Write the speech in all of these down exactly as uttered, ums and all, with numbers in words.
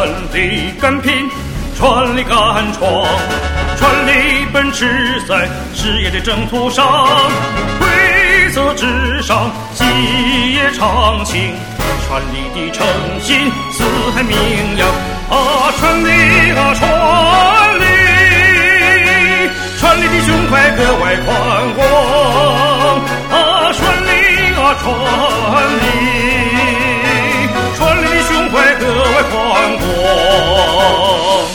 传力干拼，传力干闯，传力奔驰在事业的征途上，规则之上，基业长青，传力的诚心，四海名扬啊！传力啊，传力，传力的胸怀格外宽广啊！传力啊，传力，传力的胸怀格外宽广。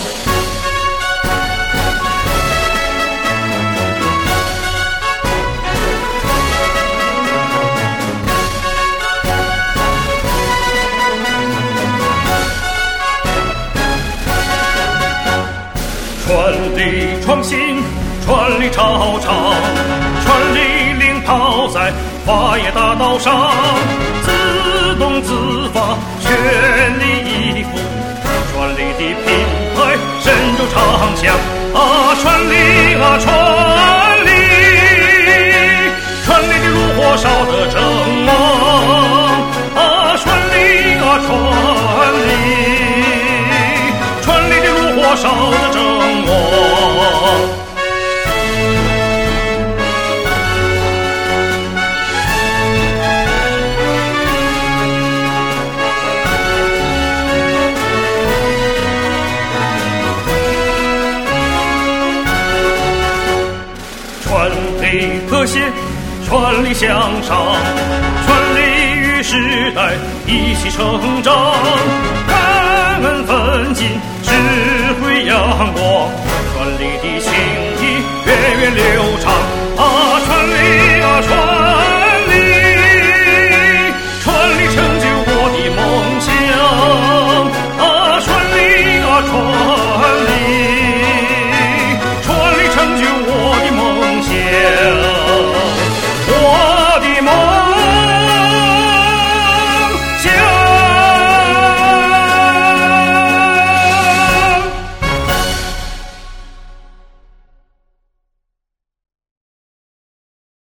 传力创新，传力超常，传力领跑在发业大道上，自动自发，全力以赴，传力的品牌深入长江啊！传力啊，传力，传力的炉火烧得正旺啊！传力啊，传力，传力的炉火烧得正旺。传力和谐，传力向上，传力与时代一起成长。